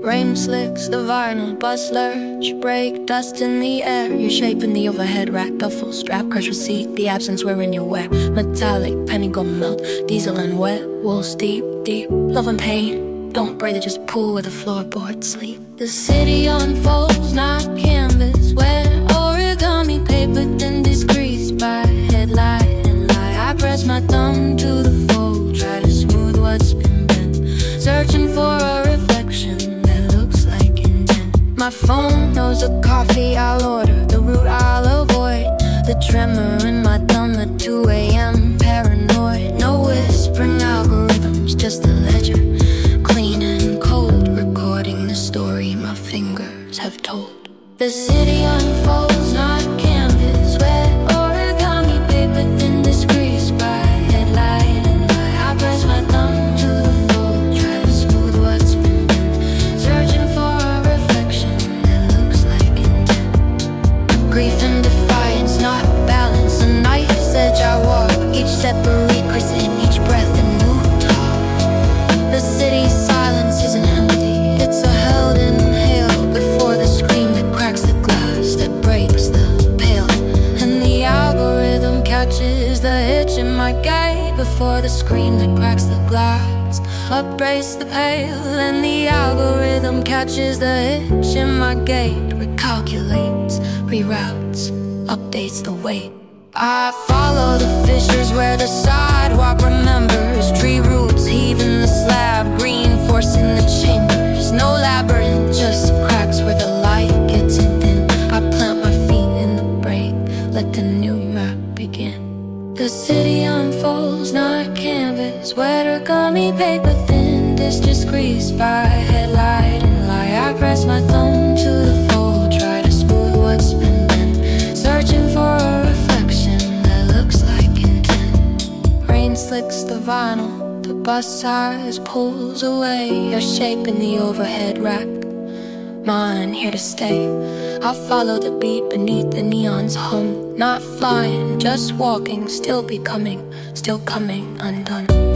Rain slicks the vinyl, bus lurch, break, dust in the air. You're shaping the overhead rack, duffel strap, crush receipt, the absence wherein you're wear. Metallic, penny gonna melt, diesel and wet, wolves deep, deep, love and pain. Don't break it, just pull where the floorboards sleep. The city unfolds, not canvas, where origami paper then decreased by headlight and lie. I press my thumb to the fold, try to smooth what's been bent, searching for a reflection that looks like intent. My phone knows the coffee I'll order, the route I'll avoid, the tremor in my thumb at 2 a.m. Paranoid, no whispering algorithms, just a ledger, clean and cold, recording the story my fingers have told. The city unfolds, not canvas, where origami paper thin decreased by headlight and light. I press my thumb to the fold, try to smooth what's been bent, searching for a reflection that looks like intent. Grief and defiance, not balance, a knife's edge I walk, each separate crease in each breath a new talk. The city's silence isn't empty, it's a held inhale before the scream that cracks the glass, that breaks the pale. And the algorithm catches the hitch in my gait before the scream that cracks the glass, upraise the pale. And the algorithm catches the hitch in my gait, recalculates, reroutes, updates the weight. I follow the fissures where the sidewalk remembers, tree roots heaving the slab, green forcing the chambers. No labyrinth, just cracks where the light gets in thin. I plant my feet in the break, let the new map begin. The city unfolds, not canvas, wet origami paper thin, just creased by headlight and lie. I press my thumb to the fold, try to smooth what's been bent, searching for a reflection that looks like intent. Rain slicks the vinyl, the bus size pulls away. You're shaping the overhead rack, mine here to stay. I'll follow the beat beneath the neon's hum, not flying, just walking, still becoming, still coming undone.